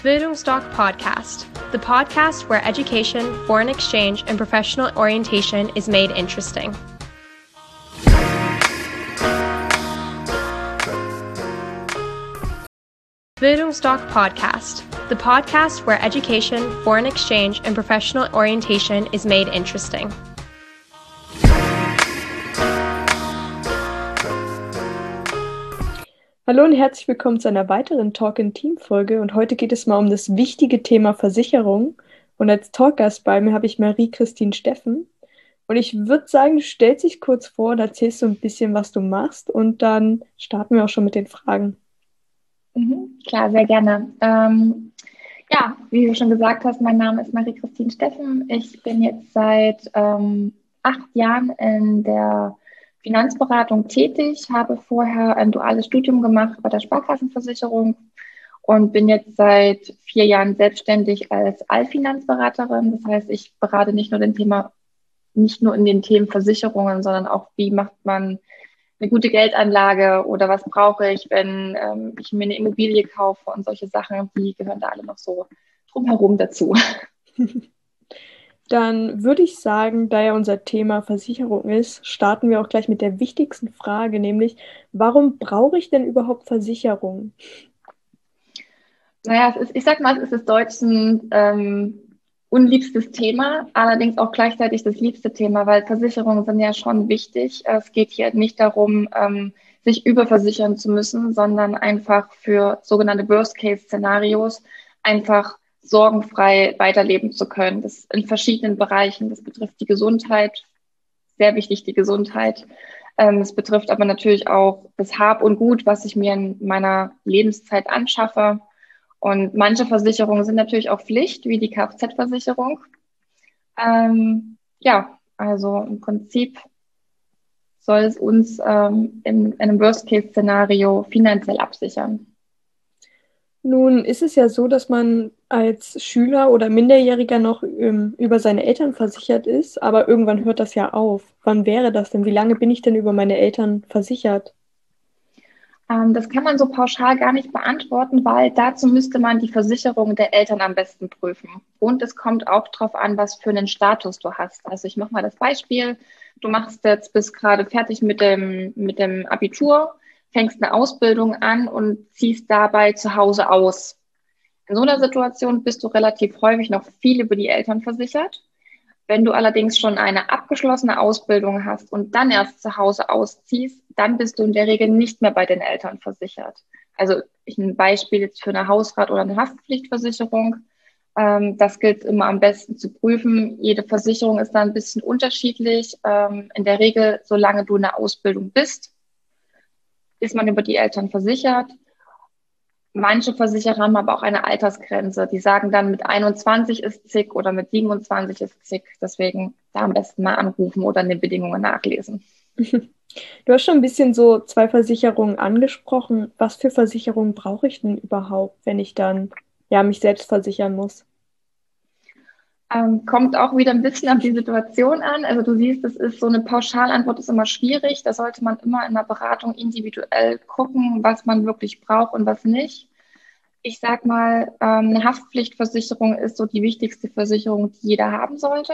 Bildungsdoc Podcast, the podcast where education, foreign exchange, and professional orientation is made interesting. Bildungsdoc Podcast, the podcast where education, foreign exchange, and professional orientation is made interesting. Hallo und herzlich willkommen zu einer weiteren Talk-in-Team-Folge und heute geht es mal um das wichtige Thema Versicherung und als Talkgast bei mir habe ich Marie-Christine Steffen und ich würde sagen, du stellst dich kurz vor und erzählst so ein bisschen, was du machst und dann starten wir auch schon mit den Fragen. Klar, sehr gerne. Wie du schon gesagt hast, mein Name ist Marie-Christine Steffen. Ich bin jetzt seit 8 Jahren in der Finanzberatung tätig, habe vorher ein duales Studium gemacht bei der Sparkassenversicherung und bin jetzt seit 4 Jahren selbstständig als Allfinanzberaterin. Das heißt, ich berate nicht nur in den Themen Versicherungen, sondern auch, wie macht man eine gute Geldanlage oder was brauche ich, wenn ich mir eine Immobilie kaufe und solche Sachen, die gehören da alle noch so drumherum dazu. Dann würde ich sagen, da ja unser Thema Versicherung ist, starten wir auch gleich mit der wichtigsten Frage, nämlich, warum brauche ich denn überhaupt Versicherung? Naja, ich sag mal, es ist des Deutschen unliebstes Thema, allerdings auch gleichzeitig das liebste Thema, weil Versicherungen sind ja schon wichtig. Es geht hier nicht darum, sich überversichern zu müssen, sondern einfach für sogenannte Worst-Case-Szenarios einfach sorgenfrei weiterleben zu können. Das in verschiedenen Bereichen. Das betrifft die Gesundheit, sehr wichtig die Gesundheit. Es betrifft aber natürlich auch das Hab und Gut, was ich mir in meiner Lebenszeit anschaffe. Und manche Versicherungen sind natürlich auch Pflicht, wie die Kfz-Versicherung. Also im Prinzip soll es uns in einem Worst-Case-Szenario finanziell absichern. Nun ist es ja so, dass man als Schüler oder Minderjähriger noch über seine Eltern versichert ist, aber irgendwann hört das ja auf. Wann wäre das denn? Wie lange bin ich denn über meine Eltern versichert? Das kann man so pauschal gar nicht beantworten, weil dazu müsste man die Versicherung der Eltern am besten prüfen. Und es kommt auch darauf an, was für einen Status du hast. Also ich mache mal das Beispiel. Du bist gerade fertig mit dem Abitur, fängst eine Ausbildung an und ziehst dabei zu Hause aus. In so einer Situation bist du relativ häufig noch viel über die Eltern versichert. Wenn du allerdings schon eine abgeschlossene Ausbildung hast und dann erst zu Hause ausziehst, dann bist du in der Regel nicht mehr bei den Eltern versichert. Also ein Beispiel jetzt für eine Hausrat- oder eine Haftpflichtversicherung. Das gilt immer am besten zu prüfen. Jede Versicherung ist da ein bisschen unterschiedlich. In der Regel, solange du in der Ausbildung bist, ist man über die Eltern versichert. Manche Versicherer haben aber auch eine Altersgrenze. Die sagen dann, mit 21 ist zick oder mit 27 ist zick. Deswegen da am besten mal anrufen oder in den Bedingungen nachlesen. Du hast schon ein bisschen so 2 Versicherungen angesprochen. Was für Versicherungen brauche ich denn überhaupt, wenn ich dann mich selbst versichern muss? Kommt auch wieder ein bisschen auf die Situation an. Also du siehst, das ist so eine Pauschalantwort ist immer schwierig. Da sollte man immer in der Beratung individuell gucken, was man wirklich braucht und was nicht. Ich sag mal, eine Haftpflichtversicherung ist so die wichtigste Versicherung, die jeder haben sollte.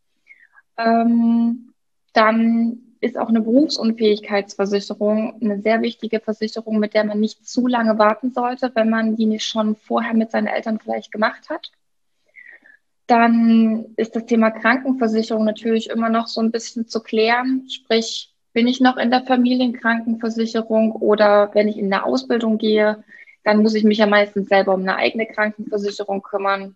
Dann ist auch eine Berufsunfähigkeitsversicherung eine sehr wichtige Versicherung, mit der man nicht zu lange warten sollte, wenn man die nicht schon vorher mit seinen Eltern vielleicht gemacht hat. Dann ist das Thema Krankenversicherung natürlich immer noch so ein bisschen zu klären. Sprich, bin ich noch in der Familienkrankenversicherung oder wenn ich in eine Ausbildung gehe, dann muss ich mich ja meistens selber um eine eigene Krankenversicherung kümmern.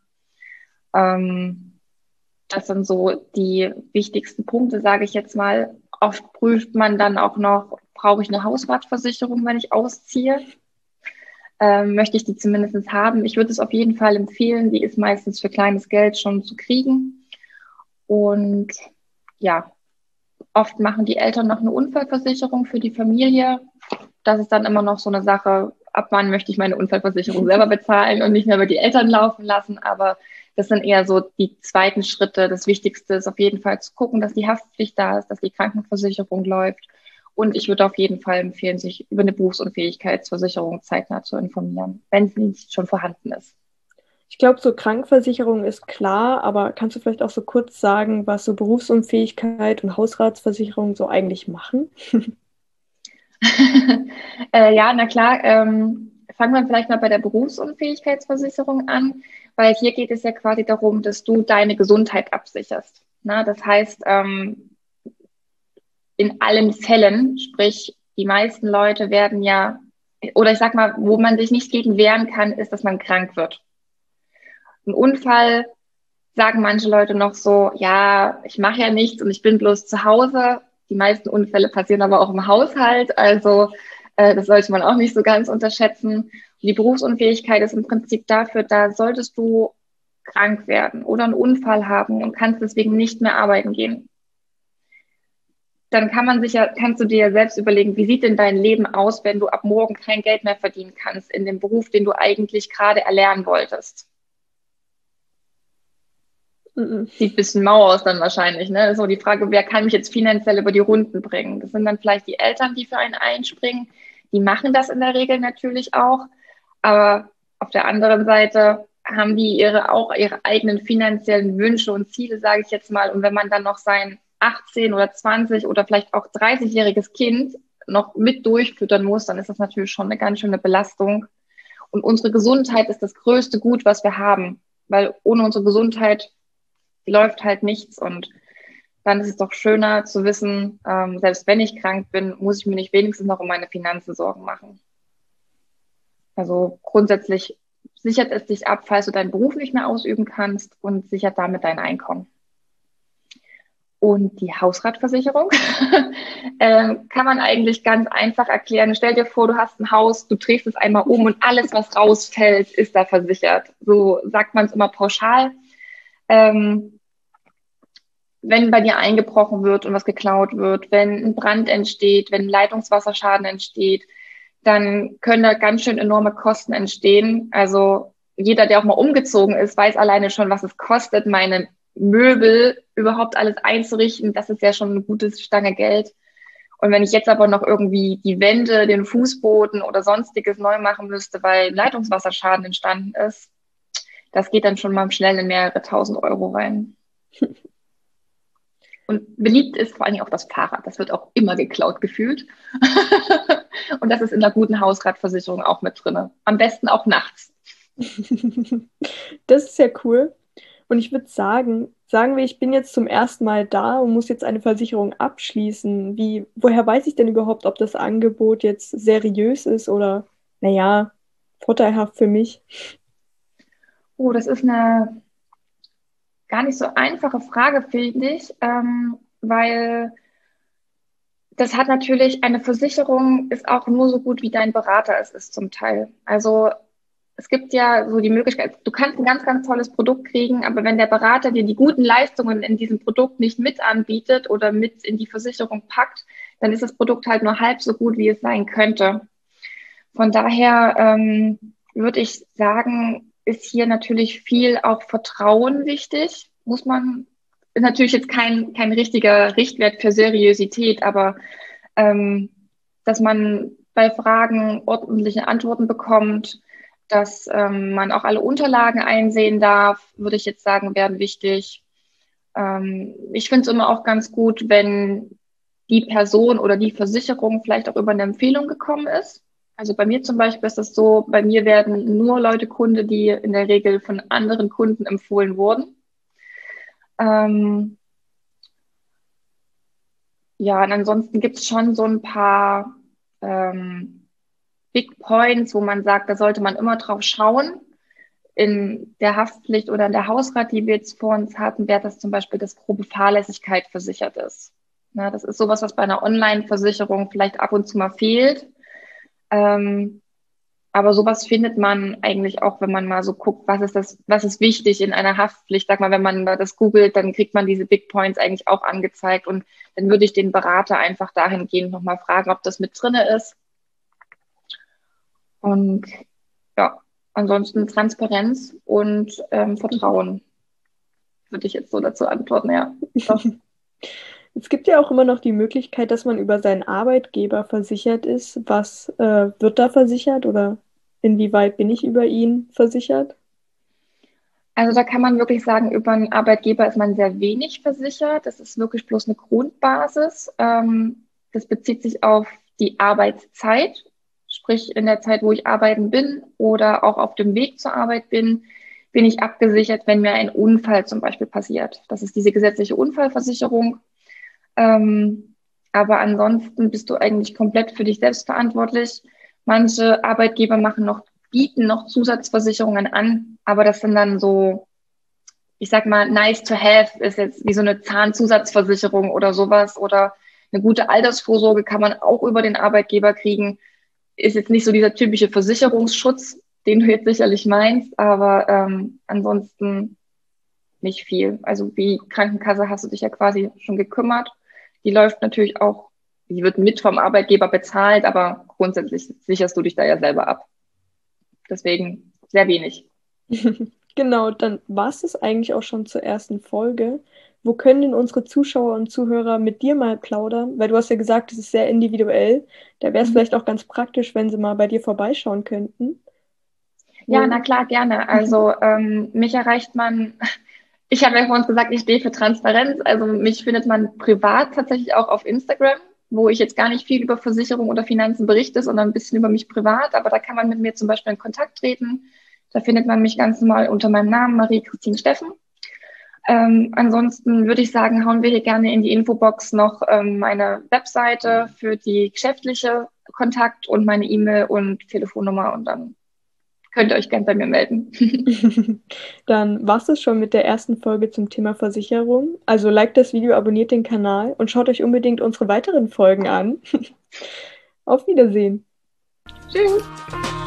Das sind so die wichtigsten Punkte, sage ich jetzt mal. Oft prüft man dann auch noch, brauche ich eine Hausratversicherung, wenn ich ausziehe? Möchte ich die zumindest haben? Ich würde es auf jeden Fall empfehlen. Die ist meistens für kleines Geld schon zu kriegen. Und ja, oft machen die Eltern noch eine Unfallversicherung für die Familie. Das ist dann immer noch so eine Sache, ab wann möchte ich meine Unfallversicherung selber bezahlen und nicht mehr über die Eltern laufen lassen. Aber das sind eher so die zweiten Schritte. Das Wichtigste ist auf jeden Fall zu gucken, dass die Haftpflicht da ist, dass die Krankenversicherung läuft. Und ich würde auf jeden Fall empfehlen, sich über eine Berufsunfähigkeitsversicherung zeitnah zu informieren, wenn sie nicht schon vorhanden ist. Ich glaube, so Krankenversicherung ist klar, aber kannst du vielleicht auch so kurz sagen, was so Berufsunfähigkeit und Hausratsversicherung so eigentlich machen? Ja, na klar. Fangen wir vielleicht mal bei der Berufsunfähigkeitsversicherung an, weil hier geht es ja quasi darum, dass du deine Gesundheit absicherst. Na, das heißt, in allen Fällen, sprich, die meisten Leute werden ja, oder ich sag mal, wo man sich nicht gegen wehren kann, ist, dass man krank wird. Ein Unfall, sagen manche Leute noch so, ja, ich mache ja nichts und ich bin bloß zu Hause. Die meisten Unfälle passieren aber auch im Haushalt, also das sollte man auch nicht so ganz unterschätzen. Und die Berufsunfähigkeit ist im Prinzip dafür, da solltest du krank werden oder einen Unfall haben und kannst deswegen nicht mehr arbeiten gehen. Dann kannst du dir ja selbst überlegen, wie sieht denn dein Leben aus, wenn du ab morgen kein Geld mehr verdienen kannst in dem Beruf, den du eigentlich gerade erlernen wolltest. Sieht ein bisschen mau aus dann wahrscheinlich, ne? So die Frage, wer kann mich jetzt finanziell über die Runden bringen? Das sind dann vielleicht die Eltern, die für einen einspringen. Die machen das in der Regel natürlich auch. Aber auf der anderen Seite haben die auch ihre eigenen finanziellen Wünsche und Ziele, sage ich jetzt mal. Und wenn man dann noch sein 18 oder 20 oder vielleicht auch 30-jähriges Kind noch mit durchfüttern muss, dann ist das natürlich schon eine ganz schöne Belastung. Und unsere Gesundheit ist das größte Gut, was wir haben. Weil ohne unsere Gesundheit läuft halt nichts und dann ist es doch schöner zu wissen, selbst wenn ich krank bin, muss ich mir nicht wenigstens noch um meine Finanzen Sorgen machen. Also grundsätzlich sichert es dich ab, falls du deinen Beruf nicht mehr ausüben kannst und sichert damit dein Einkommen. Und die Hausratversicherung kann man eigentlich ganz einfach erklären. Stell dir vor, du hast ein Haus, du drehst es einmal um und alles, was rausfällt, ist da versichert. So sagt man es immer pauschal. Wenn bei dir eingebrochen wird und was geklaut wird, wenn ein Brand entsteht, wenn ein Leitungswasserschaden entsteht, dann können da ganz schön enorme Kosten entstehen. Also jeder, der auch mal umgezogen ist, weiß alleine schon, was es kostet, meine Möbel überhaupt alles einzurichten. Das ist ja schon eine gute Stange Geld. Und wenn ich jetzt aber noch irgendwie die Wände, den Fußboden oder sonstiges neu machen müsste, weil Leitungswasserschaden entstanden ist, das geht dann schon mal schnell in mehrere tausend Euro rein. Und beliebt ist vor allem auch das Fahrrad. Das wird auch immer geklaut gefühlt. Und das ist in einer guten Hausratversicherung auch mit drin. Am besten auch nachts. Das ist ja cool. Und ich würde sagen wir, ich bin jetzt zum ersten Mal da und muss jetzt eine Versicherung abschließen. Woher weiß ich denn überhaupt, ob das Angebot jetzt seriös ist oder, naja, vorteilhaft für mich? Oh, das ist eine gar nicht so einfache Frage, finde ich, weil das hat natürlich, eine Versicherung ist auch nur so gut, wie dein Berater es ist zum Teil. Also es gibt ja so die Möglichkeit, du kannst ein ganz, ganz tolles Produkt kriegen, aber wenn der Berater dir die guten Leistungen in diesem Produkt nicht mit anbietet oder mit in die Versicherung packt, dann ist das Produkt halt nur halb so gut, wie es sein könnte. Von daher würde ich sagen, ist hier natürlich viel auch Vertrauen wichtig. Ist natürlich jetzt kein richtiger Richtwert für Seriosität, aber dass man bei Fragen ordentliche Antworten bekommt, dass man auch alle Unterlagen einsehen darf, würde ich jetzt sagen, werden wichtig. Ich finde es immer auch ganz gut, wenn die Person oder die Versicherung vielleicht auch über eine Empfehlung gekommen ist. Also bei mir zum Beispiel ist das so, bei mir werden nur Leute Kunde, die in der Regel von anderen Kunden empfohlen wurden. Ja, und ansonsten gibt es schon so ein paar Big Points, wo man sagt, da sollte man immer drauf schauen. In der Haftpflicht oder in der Hausrat, die wir jetzt vor uns hatten, wäre das zum Beispiel, dass grobe Fahrlässigkeit versichert ist. Na, das ist sowas, was bei einer Online-Versicherung vielleicht ab und zu mal fehlt. Aber sowas findet man eigentlich auch, wenn man mal so guckt, was ist wichtig in einer Haftpflicht. Sag mal, wenn man das googelt, dann kriegt man diese Big Points eigentlich auch angezeigt. Und dann würde ich den Berater einfach dahingehend nochmal fragen, ob das mit drinne ist. Und ja, ansonsten Transparenz und Vertrauen, würde ich jetzt so dazu antworten, ja. Doch. Es gibt ja auch immer noch die Möglichkeit, dass man über seinen Arbeitgeber versichert ist. Was wird da versichert oder inwieweit bin ich über ihn versichert? Also da kann man wirklich sagen, über einen Arbeitgeber ist man sehr wenig versichert. Das ist wirklich bloß eine Grundbasis. Das bezieht sich auf die Arbeitszeit, sprich in der Zeit, wo ich arbeiten bin oder auch auf dem Weg zur Arbeit bin ich abgesichert, wenn mir ein Unfall zum Beispiel passiert. Das ist diese gesetzliche Unfallversicherung. Aber ansonsten bist du eigentlich komplett für dich selbst verantwortlich. Manche Arbeitgeber bieten noch Zusatzversicherungen an, aber das sind dann so, ich sag mal, nice to have, ist jetzt wie so eine Zahnzusatzversicherung oder sowas oder eine gute Altersvorsorge kann man auch über den Arbeitgeber kriegen. Ist jetzt nicht so dieser typische Versicherungsschutz, den du jetzt sicherlich meinst, aber ansonsten nicht viel. Also wie Krankenkasse hast du dich ja quasi schon gekümmert. Die läuft natürlich auch, die wird mit vom Arbeitgeber bezahlt, aber grundsätzlich sicherst du dich da ja selber ab. Deswegen sehr wenig. Genau, dann war es das eigentlich auch schon zur ersten Folge. Wo können denn unsere Zuschauer und Zuhörer mit dir mal plaudern? Weil du hast ja gesagt, es ist sehr individuell. Da wäre es vielleicht auch ganz praktisch, wenn sie mal bei dir vorbeischauen könnten. Ja, na klar, gerne. Also mich erreicht man, ich habe ja vorhin gesagt, ich stehe für Transparenz. Also mich findet man privat tatsächlich auch auf Instagram, wo ich jetzt gar nicht viel über Versicherung oder Finanzen berichte, sondern ein bisschen über mich privat. Aber da kann man mit mir zum Beispiel in Kontakt treten. Da findet man mich ganz normal unter meinem Namen, Marie-Christine Steffen. Ansonsten würde ich sagen, hauen wir hier gerne in die Infobox noch meine Webseite für die geschäftliche Kontakt und meine E-Mail und Telefonnummer und dann könnt ihr euch gerne bei mir melden. Dann war es schon mit der ersten Folge zum Thema Versicherung. Also liked das Video, abonniert den Kanal und schaut euch unbedingt unsere weiteren Folgen an. Auf Wiedersehen. Tschüss.